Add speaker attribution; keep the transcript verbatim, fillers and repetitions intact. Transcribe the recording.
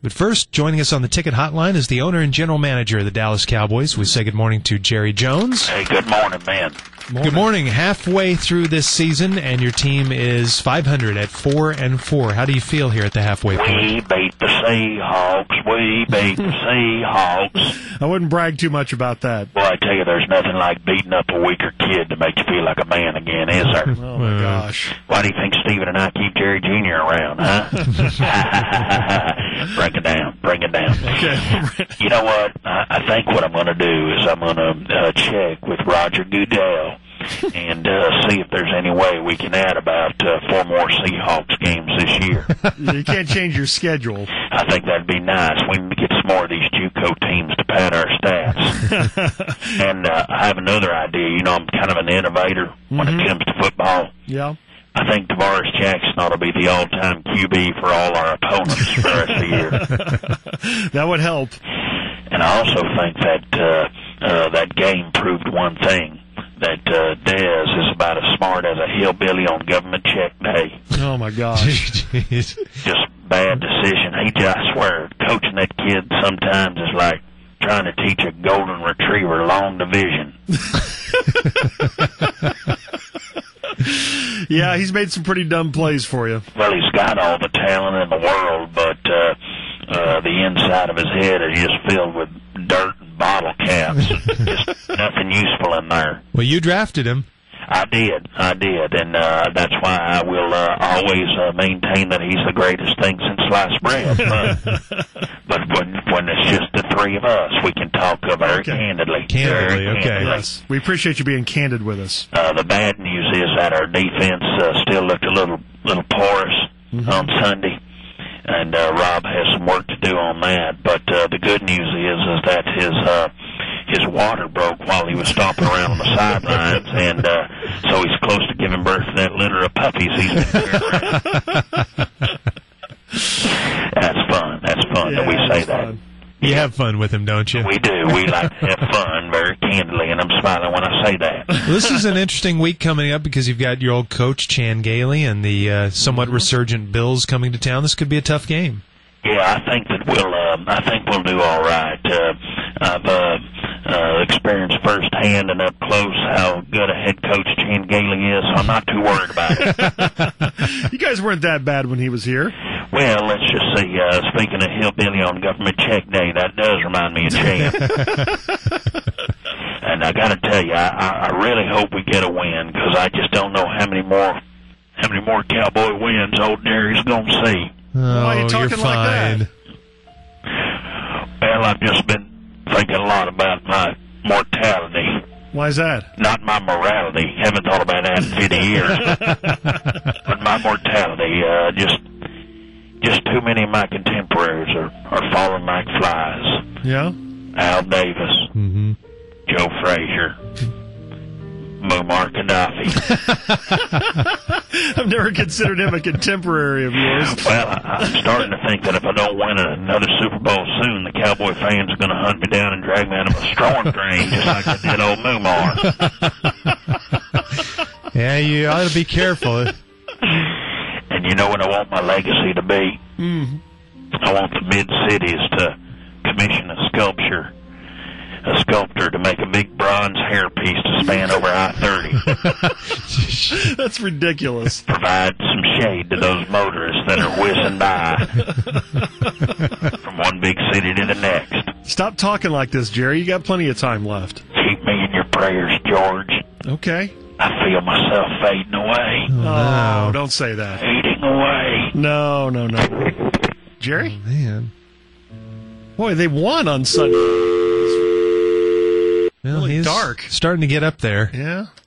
Speaker 1: But first, joining us on the ticket hotline is the owner and general manager of the Dallas Cowboys. We say good morning to Jerry Jones.
Speaker 2: Hey, good morning, man.
Speaker 1: Morning. Good morning. Halfway through this season, and your team is five hundred at four and four. How do you feel here at the halfway point?
Speaker 2: We beat the Seahawks. We beat the Seahawks.
Speaker 3: I wouldn't brag too much about that.
Speaker 2: Well, I tell you, there's nothing like beating up a weaker kid to make you feel like a man again, is there?
Speaker 3: Oh, my gosh.
Speaker 2: Why do you think Steven and I keep Jerry Junior around, huh? Bring it down. Bring it down.
Speaker 3: Okay.
Speaker 2: You know what? I, I think what I'm going to do is I'm going to uh, check with Roger Goodell and uh, see if there's any way we can add about uh, four more Seahawks games this year.
Speaker 3: You can't change your schedule.
Speaker 2: I think that'd be nice. We need to get some more of these JUCO teams to pad our stats. And uh, I have another idea. You know, I'm kind of an innovator when
Speaker 3: Mm-hmm.
Speaker 2: it comes to football.
Speaker 3: Yeah.
Speaker 2: I think Tavares Jackson ought to be the all-time Q B for all our opponents for the rest of the year.
Speaker 3: That would help.
Speaker 2: And I also think that uh, uh, that game proved one thing, that uh, Dez is about as smart as a hillbilly on government check day.
Speaker 3: Oh, my gosh.
Speaker 1: Jeez.
Speaker 2: Just bad decision. He just, I swear, coaching that kid sometimes is like trying to teach a golden retriever long division.
Speaker 3: Yeah, he's made some pretty dumb plays for you.
Speaker 2: Well, he's got all the talent in the world, but uh, uh, the inside of his head is just filled with dirt and bottle caps. Just nothing useful in there.
Speaker 1: Well, you drafted him.
Speaker 2: I did, I did, and uh, that's why I will uh, always uh, maintain that he's the greatest thing since sliced bread. But, but when when it's just the three of us, we can talk uh, very
Speaker 3: Okay.
Speaker 2: candidly.
Speaker 1: Candidly,
Speaker 2: Very
Speaker 1: okay.
Speaker 2: candidly.
Speaker 3: Yes. We appreciate you being candid with us.
Speaker 2: Uh, the bad news is that our defense uh, still looked a little little porous
Speaker 3: Mm-hmm.
Speaker 2: on Sunday, and uh, Rob has some work to do on that. But uh, the good news is is that his uh, his water broke while he was stomping around on the sidelines, and uh, so he's close to giving birth to that litter of puppies he's been carrying around. That's fun. That's fun
Speaker 3: Yeah,
Speaker 2: that we say
Speaker 3: it's
Speaker 2: that.
Speaker 3: fun.
Speaker 1: You have fun with him, don't you?
Speaker 2: We do. We like to have fun very candidly, and I'm smiling when I say that.
Speaker 1: Well, this is an interesting week coming up because you've got your old coach, Chan Gailey, and the uh, somewhat resurgent Bills coming to town. This could be a tough game.
Speaker 2: Yeah, I think that we'll. Um, I think we'll do all right. Uh, I've uh, uh, experienced firsthand and up close how good a head coach Chan Gailey is, so I'm not too worried about it.
Speaker 3: You guys weren't that bad when he was here.
Speaker 2: Well, let's just see. Uh, speaking of hillbilly on government check day, that does remind me of Chan. And I got to tell you, I, I really hope we get a win because I just don't know how many more, how many more Cowboy wins old Derry's going to see.
Speaker 1: Oh,
Speaker 3: Why are you talking
Speaker 1: you're
Speaker 3: like
Speaker 1: fine.
Speaker 3: that?
Speaker 2: Well, I've just been thinking a lot about my mortality.
Speaker 3: Why is that?
Speaker 2: Not my morality. Haven't thought about that in fifty years. But my mortality, uh, just just too many of my contemporaries are, are falling like flies.
Speaker 3: Yeah?
Speaker 2: Al Davis,
Speaker 1: Mm-hmm.
Speaker 2: Joe Frazier, Muammar Gaddafi.
Speaker 3: I've never considered him a contemporary of yours.
Speaker 2: Well, I, I'm starting to think that if I don't win another Super Bowl soon, the Cowboy fans are going to hunt me down and drag me out of a strong drain just like they did old Muammar.
Speaker 1: Yeah, you ought to be careful.
Speaker 2: And you know what I want my legacy to be?
Speaker 3: Mm.
Speaker 2: I want the mid-cities to commission a sculpture, a sculptor to make a big bronze hairpiece to span over I thirty.
Speaker 3: That's ridiculous.
Speaker 2: Provide some shade to those motorists that are whizzing by from one big city to the next.
Speaker 3: Stop talking like this, Jerry. You got plenty of time left.
Speaker 2: Keep me in your prayers, George.
Speaker 3: Okay.
Speaker 2: I feel myself fading away,
Speaker 3: Oh,
Speaker 1: no.
Speaker 3: don't say that.
Speaker 2: fading away.
Speaker 3: No, no, no. Jerry?
Speaker 1: Man.
Speaker 3: Boy, they won on Sunday.
Speaker 1: Well,
Speaker 3: Really
Speaker 1: he's
Speaker 3: dark.
Speaker 1: starting to get up there.
Speaker 3: Yeah?